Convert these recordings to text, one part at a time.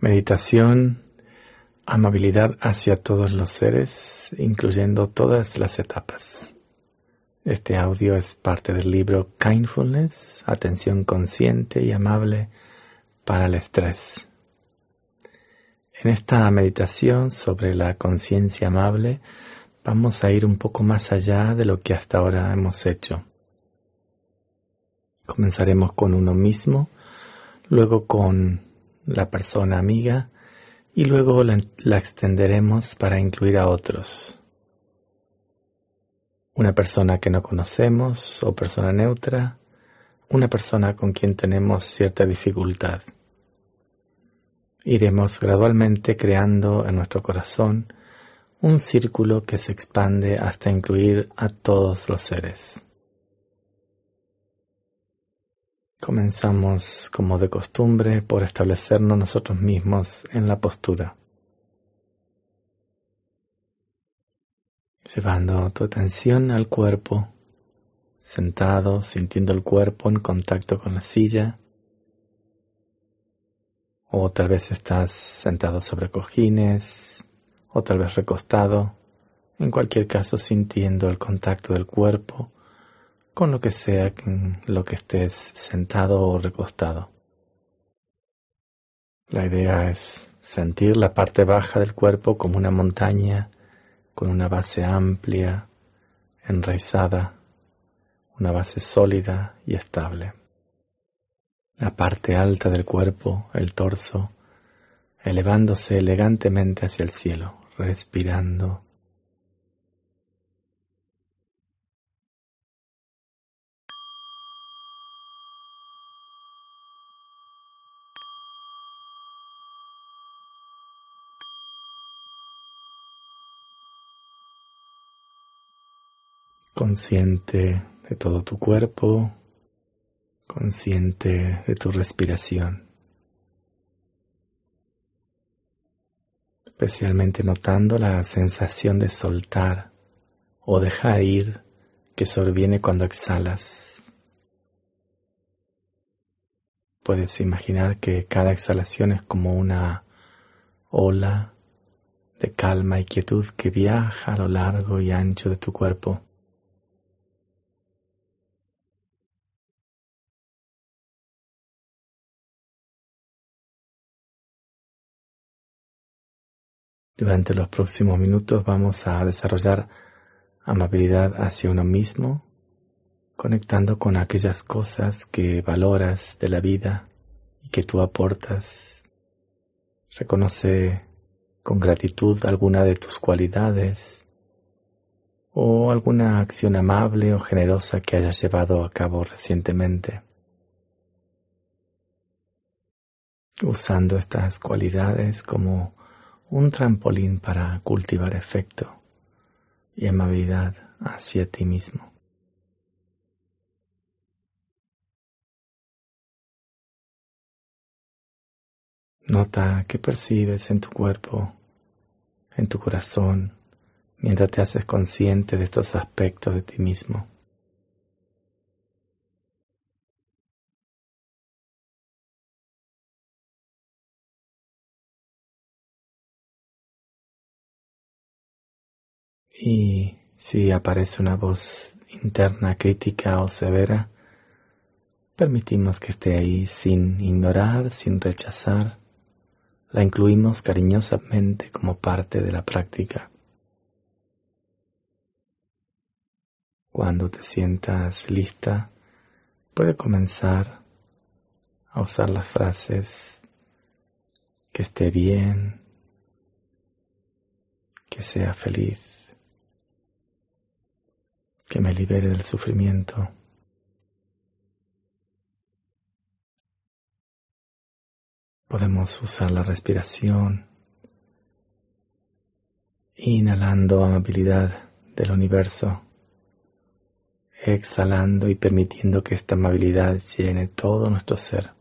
Meditación, amabilidad hacia todos los seres, incluyendo todas las etapas. Este audio es parte del libro Kindfulness, atención consciente y amable para el estrés. En esta meditación sobre la conciencia amable, vamos a ir un poco más allá de lo que hasta ahora hemos hecho. Comenzaremos con uno mismo, luego con la persona amiga y luego la extenderemos para incluir a otros. Una persona que no conocemos o persona neutra, una persona con quien tenemos cierta dificultad. Iremos gradualmente creando en nuestro corazón un círculo que se expande hasta incluir a todos los seres. Comenzamos, como de costumbre, por establecernos nosotros mismos en la postura. Llevando tu atención al cuerpo, sentado, sintiendo el cuerpo en contacto con la silla. O tal vez estás sentado sobre cojines, o tal vez recostado. En cualquier caso, sintiendo el contacto del cuerpo con lo que sea en lo que estés sentado o recostado. La idea es sentir la parte baja del cuerpo como una montaña con una base amplia, enraizada, una base sólida y estable. La parte alta del cuerpo, el torso, elevándose elegantemente hacia el cielo, respirando. Consciente de todo tu cuerpo, consciente de tu respiración. Especialmente notando la sensación de soltar o dejar ir que sobreviene cuando exhalas. Puedes imaginar que cada exhalación es como una ola de calma y quietud que viaja a lo largo y ancho de tu cuerpo. Durante los próximos minutos vamos a desarrollar amabilidad hacia uno mismo, conectando con aquellas cosas que valoras de la vida y que tú aportas. Reconoce con gratitud alguna de tus cualidades o alguna acción amable o generosa que hayas llevado a cabo recientemente. Usando estas cualidades como un trampolín para cultivar afecto y amabilidad hacia ti mismo. Nota qué percibes en tu cuerpo, en tu corazón, mientras te haces consciente de estos aspectos de ti mismo. Y si aparece una voz interna crítica o severa, permitimos que esté ahí sin ignorar, sin rechazar. La incluimos cariñosamente como parte de la práctica. Cuando te sientas lista, puedes comenzar a usar las frases que esté bien, que sea feliz, que me libere del sufrimiento. Podemos usar la respiración, inhalando amabilidad del universo, exhalando y permitiendo que esta amabilidad llene todo nuestro ser.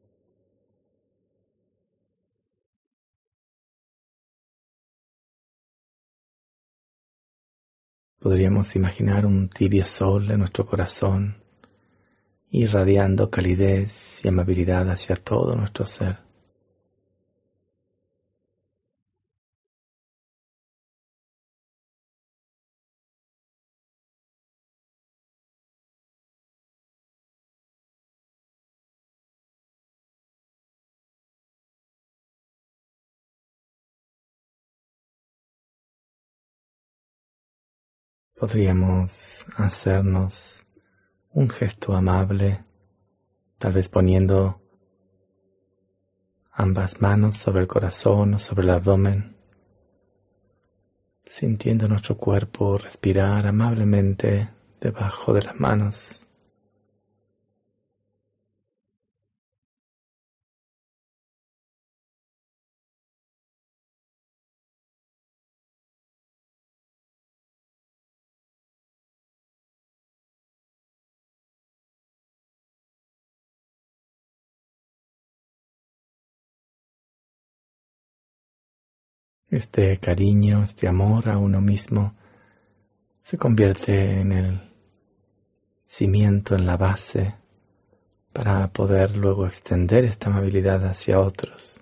Podríamos imaginar un tibio sol en nuestro corazón, irradiando calidez y amabilidad hacia todo nuestro ser. podríamos hacernos un gesto amable, tal vez poniendo ambas manos sobre el corazón o sobre el abdomen, sintiendo nuestro cuerpo respirar amablemente debajo de las manos. Este cariño, este amor a uno mismo se convierte en el cimiento, en la base, para poder luego extender esta amabilidad hacia otros.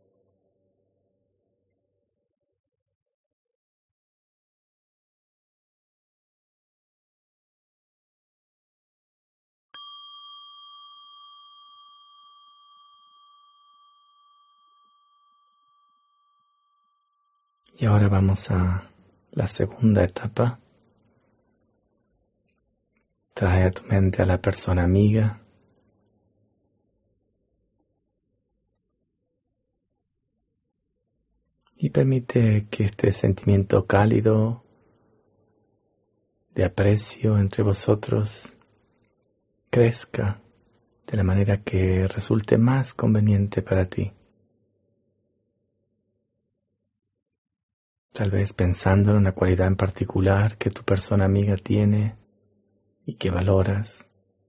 Y ahora vamos a la segunda etapa. Trae a tu mente a la persona amiga. Y permite que este sentimiento cálido de aprecio entre vosotros crezca de la manera que resulte más conveniente para ti. Tal vez pensando en una cualidad en particular que tu persona amiga tiene y que valoras,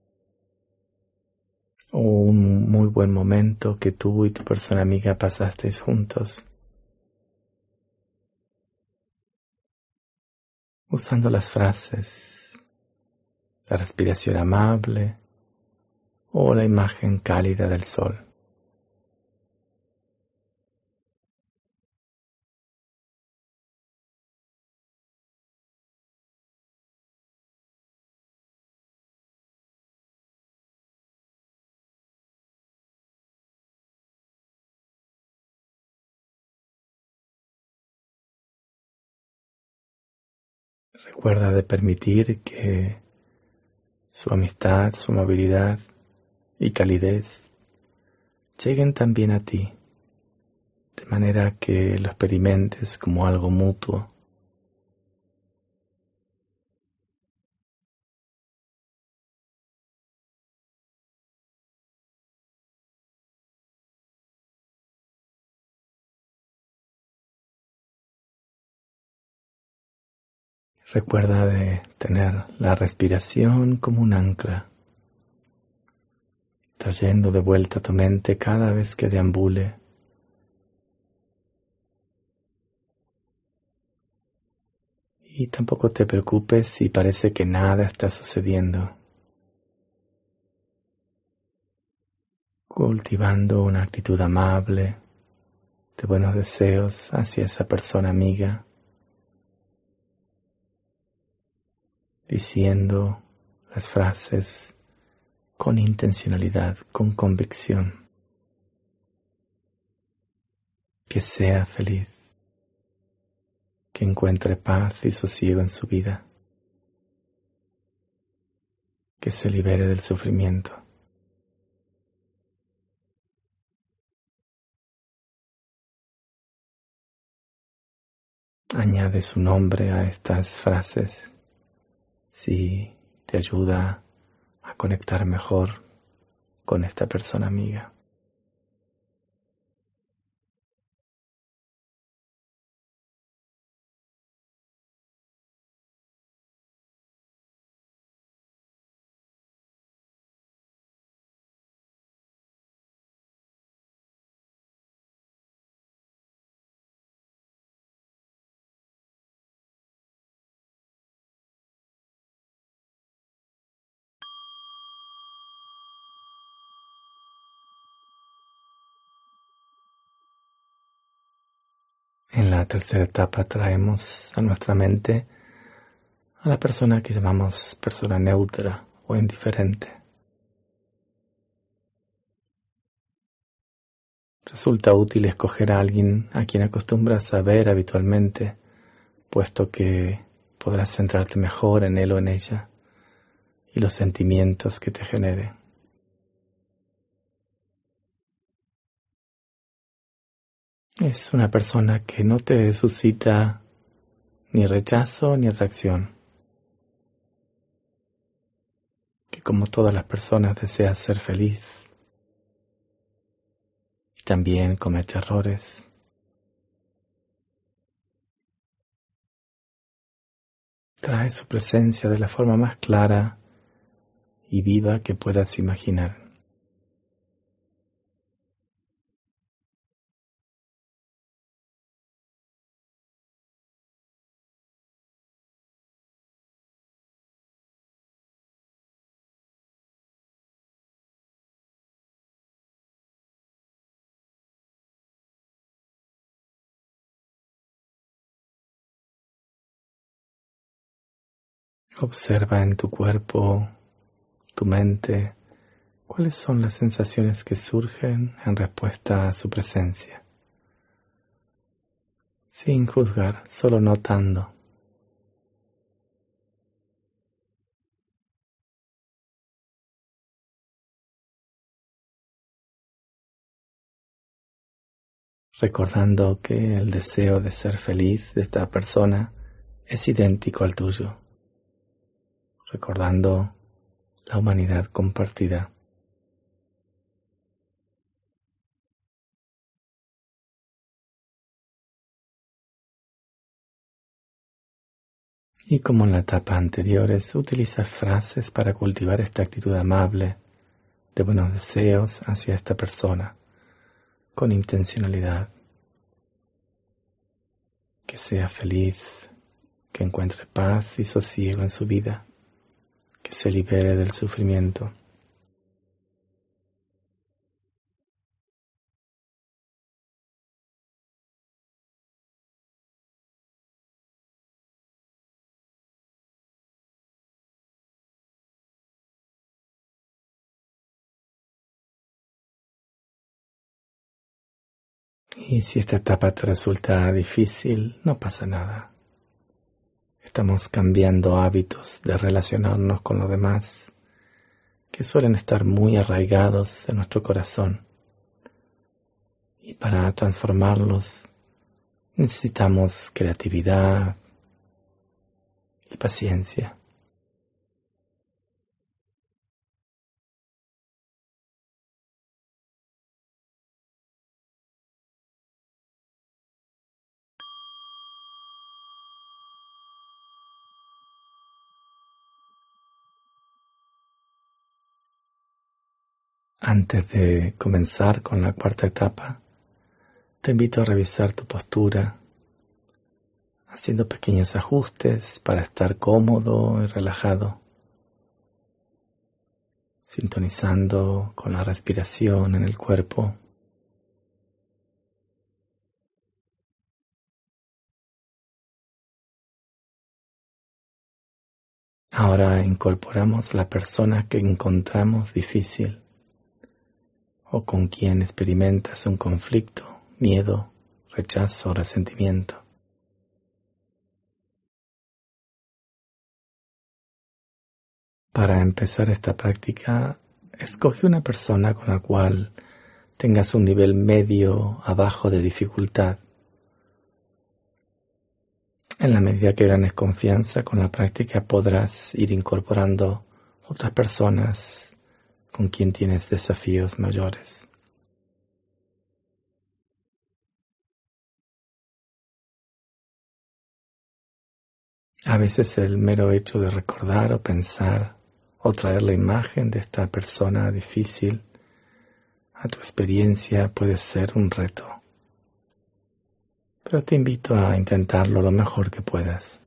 o un muy buen momento que tú y tu persona amiga pasasteis juntos, usando las frases, la respiración amable o la imagen cálida del sol. Recuerda de permitir que su amistad, su amabilidad y calidez lleguen también a ti, de manera que lo experimentes como algo mutuo. Recuerda de tener la respiración como un ancla, trayendo de vuelta a tu mente cada vez que deambule. Y tampoco te preocupes si parece que nada está sucediendo. Cultivando una actitud amable, de buenos deseos hacia esa persona amiga, diciendo las frases con intencionalidad, con convicción. Que sea feliz, que encuentre paz y sosiego en su vida, que se libere del sufrimiento. Añade su nombre a estas frases si te ayuda a conectar mejor con esta persona amiga. En la tercera etapa traemos a nuestra mente a la persona que llamamos persona neutra o indiferente. Resulta útil escoger a alguien a quien acostumbras a ver habitualmente, puesto que podrás centrarte mejor en él o en ella y los sentimientos que te genere. Es una persona que no te suscita ni rechazo ni atracción, que como todas las personas desea ser feliz y también comete errores. Trae su presencia de la forma más clara y viva que puedas imaginar. Observa en tu cuerpo, tu mente, cuáles son las sensaciones que surgen en respuesta a su presencia. Sin juzgar, solo notando. Recordando que el deseo de ser feliz de esta persona es idéntico al tuyo. Recordando la humanidad compartida. Y como en la etapa anteriores, utiliza frases para cultivar esta actitud amable de buenos deseos hacia esta persona, con intencionalidad. Que sea feliz, que encuentre paz y sosiego en su vida, que se libere del sufrimiento. Y si esta etapa te resulta difícil, no pasa nada. Estamos cambiando hábitos de relacionarnos con los demás que suelen estar muy arraigados en nuestro corazón. Y para transformarlos necesitamos creatividad y paciencia. Antes de comenzar con la cuarta etapa, te invito a revisar tu postura, haciendo pequeños ajustes para estar cómodo y relajado, sintonizando con la respiración en el cuerpo. Ahora incorporamos la persona que encontramos difícil o con quien experimentas un conflicto, miedo, rechazo o resentimiento. Para empezar esta práctica, escoge una persona con la cual tengas un nivel medio a bajo de dificultad. En la medida que ganes confianza con la práctica podrás ir incorporando otras personas con quien tienes desafíos mayores. A veces el mero hecho de recordar o pensar o traer la imagen de esta persona difícil a tu experiencia puede ser un reto. Pero te invito a intentarlo lo mejor que puedas.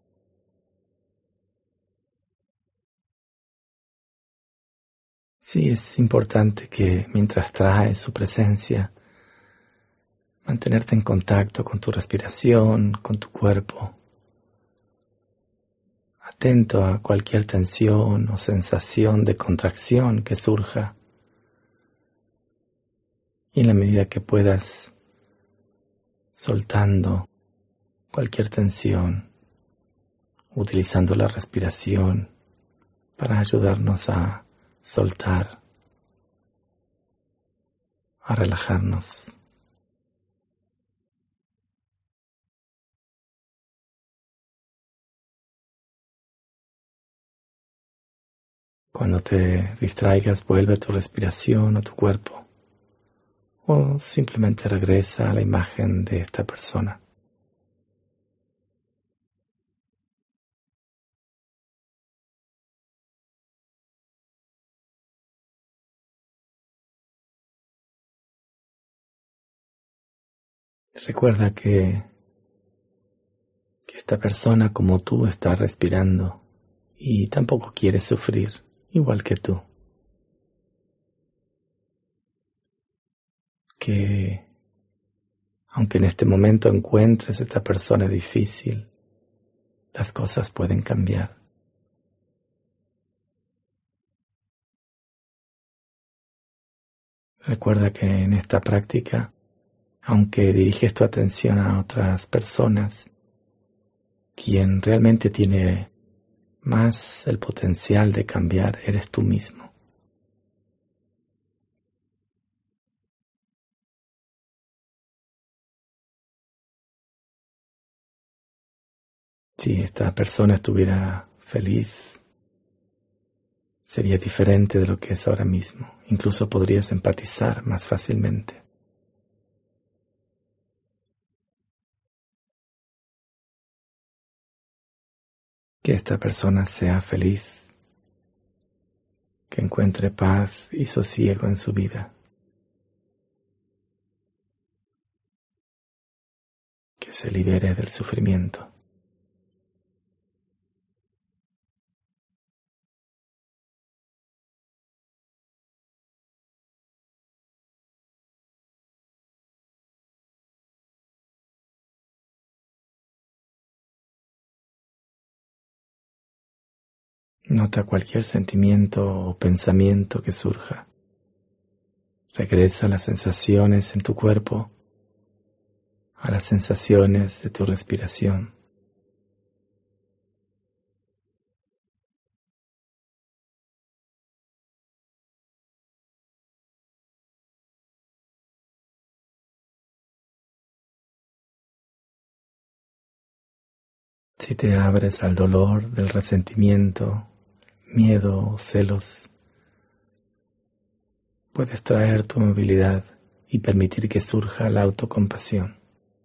Sí, es importante que mientras traes su presencia, mantenerte en contacto con tu respiración, con tu cuerpo, atento a cualquier tensión o sensación de contracción que surja. Y en la medida que puedas, soltando cualquier tensión, utilizando la respiración para ayudarnos a soltar, a relajarnos. Cuando te distraigas, vuelve a tu respiración o tu cuerpo, o simplemente regresa a la imagen de esta persona. Recuerda que esta persona como tú está respirando y tampoco quiere sufrir, igual que tú. Que aunque en este momento encuentres a esta persona difícil, las cosas pueden cambiar. Recuerda que en esta práctica, aunque diriges tu atención a otras personas, quien realmente tiene más el potencial de cambiar eres tú mismo. Si esta persona estuviera feliz, sería diferente de lo que es ahora mismo. Incluso podrías empatizar más fácilmente. Que esta persona sea feliz, que encuentre paz y sosiego en su vida, que se libere del sufrimiento. Nota cualquier sentimiento o pensamiento que surja. Regresa a las sensaciones en tu cuerpo, a las sensaciones de tu respiración. Si te abres al dolor del resentimiento, miedo o celos, puedes traer tu movilidad y permitir que surja la autocompasión.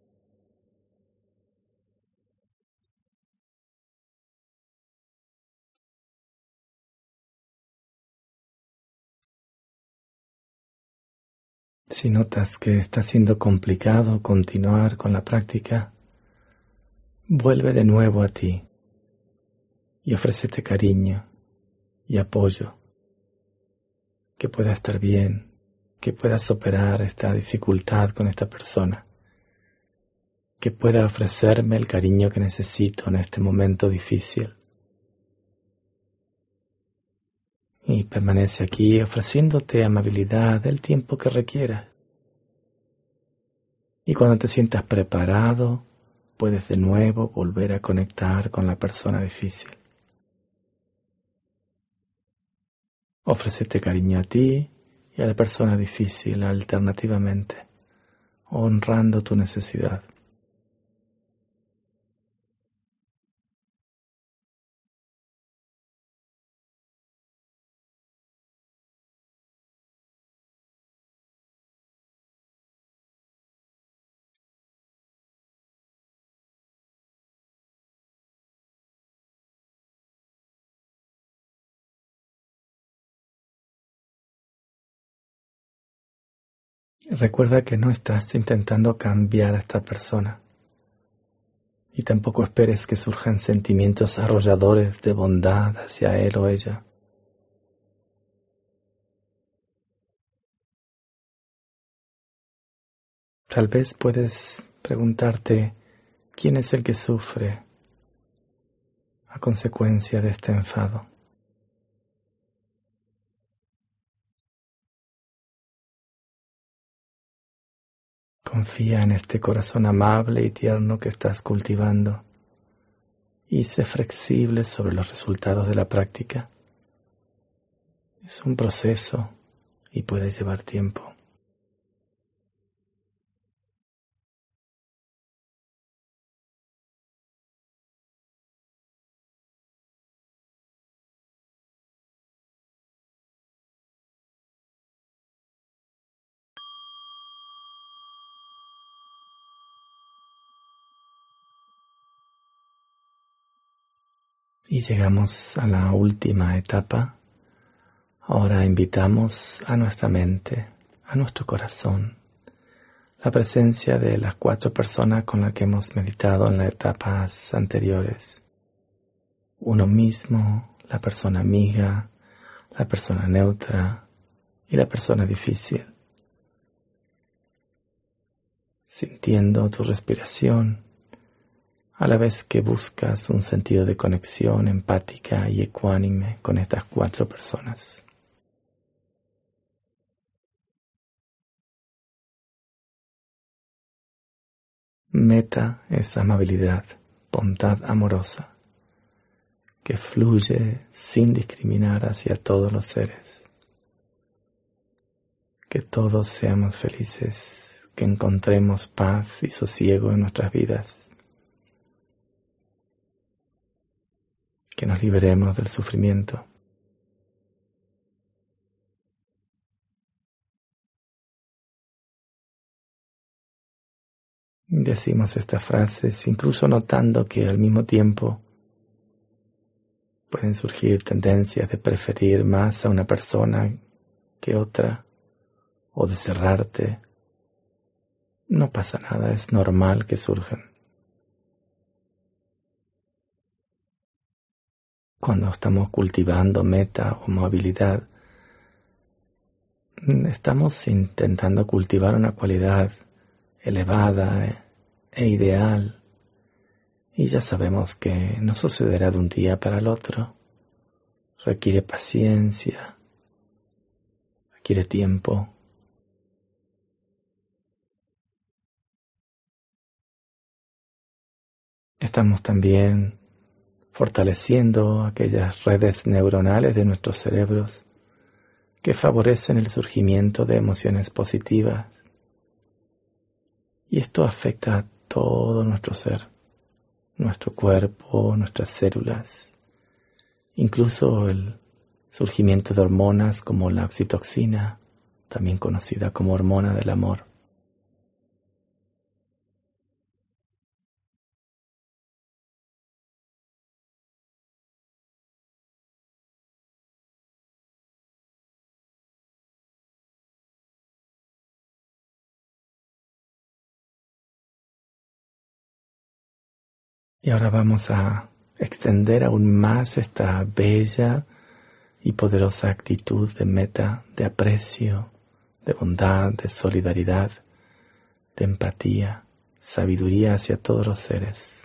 Si notas que está siendo complicado continuar con la práctica, vuelve de nuevo a ti y ofrécete cariño y apoyo, que pueda estar bien, que puedas superar esta dificultad con esta persona, que pueda ofrecerme el cariño que necesito en este momento difícil. Y permanece aquí ofreciéndote amabilidad el tiempo que requieras. Y cuando te sientas preparado, puedes de nuevo volver a conectar con la persona difícil. Ofrécete cariño a ti y a la persona difícil alternativamente, honrando tu necesidad. Recuerda que no estás intentando cambiar a esta persona y tampoco esperes que surjan sentimientos arrolladores de bondad hacia él o ella. Tal vez puedes preguntarte quién es el que sufre a consecuencia de este enfado. Confía en este corazón amable y tierno que estás cultivando y sé flexible sobre los resultados de la práctica. Es un proceso y puede llevar tiempo. Y llegamos a la última etapa. Ahora invitamos a nuestra mente, a nuestro corazón, la presencia de las 4 personas con las que hemos meditado en las etapas anteriores. Uno mismo, la persona amiga, la persona neutra y la persona difícil. Sintiendo tu respiración, a la vez que buscas un sentido de conexión empática y ecuánime con estas 4 personas. Metta es amabilidad, bondad amorosa, que fluye sin discriminar hacia todos los seres. Que todos seamos felices, que encontremos paz y sosiego en nuestras vidas. Que nos liberemos del sufrimiento. Decimos estas frases incluso notando que al mismo tiempo pueden surgir tendencias de preferir más a una persona que otra o de cerrarte. No pasa nada, es normal que surjan. Cuando estamos cultivando metta o movilidad, estamos intentando cultivar una cualidad elevada e ideal, y ya sabemos que no sucederá de un día para el otro. Requiere paciencia, requiere tiempo. Estamos también fortaleciendo aquellas redes neuronales de nuestros cerebros que favorecen el surgimiento de emociones positivas. Y esto afecta a todo nuestro ser, nuestro cuerpo, nuestras células, incluso el surgimiento de hormonas como la oxitocina, también conocida como hormona del amor. Y ahora vamos a extender aún más esta bella y poderosa actitud de metta, de aprecio, de bondad, de solidaridad, de empatía, sabiduría hacia todos los seres.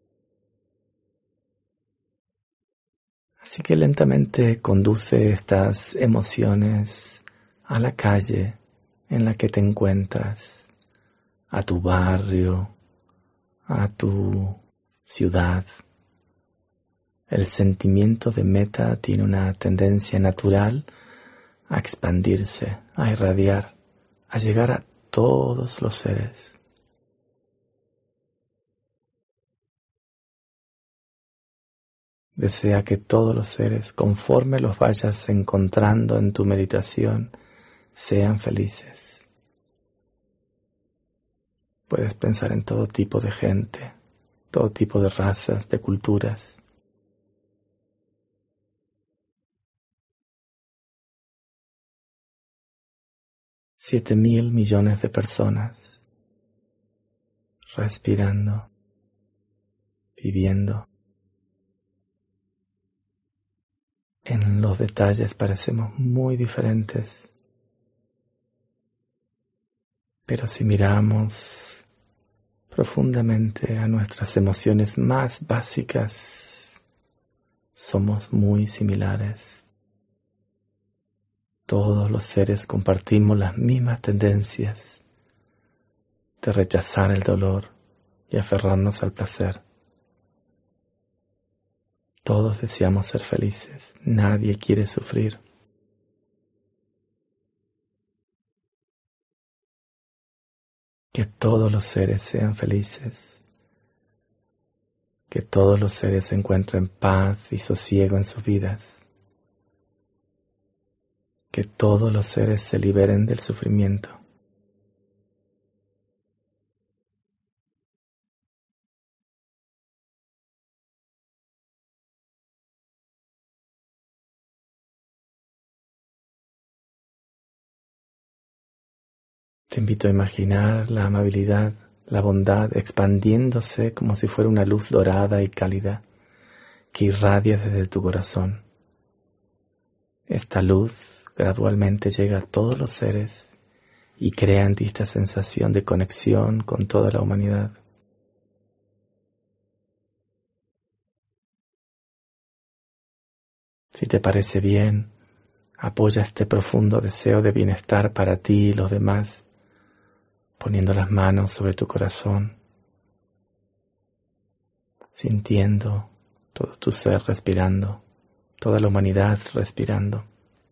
Así que lentamente conduce estas emociones a la calle en la que te encuentras, a tu barrio, a tu ciudad. El sentimiento de metta tiene una tendencia natural a expandirse, a irradiar, a llegar a todos los seres. Desea que todos los seres, conforme los vayas encontrando en tu meditación, sean felices. Puedes pensar en todo tipo de gente, todo tipo de razas, de culturas. $7,000 millones de personas respirando, viviendo. En los detalles parecemos muy diferentes, pero si miramos profundamente a nuestras emociones más básicas, somos muy similares. Todos los seres compartimos las mismas tendencias de rechazar el dolor y aferrarnos al placer. Todos deseamos ser felices, nadie quiere sufrir. Que todos los seres sean felices, que todos los seres encuentren paz y sosiego en sus vidas, que todos los seres se liberen del sufrimiento. Te invito a imaginar la amabilidad, la bondad expandiéndose como si fuera una luz dorada y cálida que irradia desde tu corazón. Esta luz gradualmente llega a todos los seres y crea en ti esta sensación de conexión con toda la humanidad. Si te parece bien, apoya este profundo deseo de bienestar para ti y los demás, poniendo las manos sobre tu corazón, sintiendo todo tu ser respirando, toda la humanidad respirando.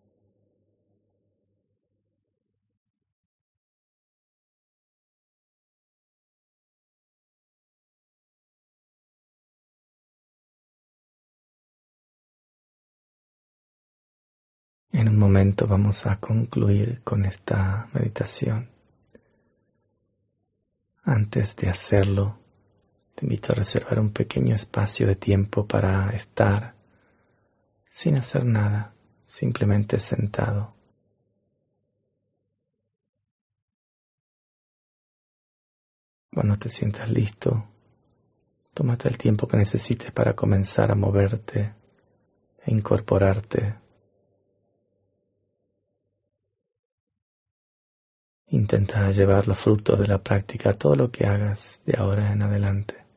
En un momento vamos a concluir con esta meditación. Antes de hacerlo, te invito a reservar un pequeño espacio de tiempo para estar sin hacer nada, simplemente sentado. Cuando te sientas listo, tómate el tiempo que necesites para comenzar a moverte e incorporarte. Intenta llevar los frutos de la práctica a todo lo que hagas de ahora en adelante.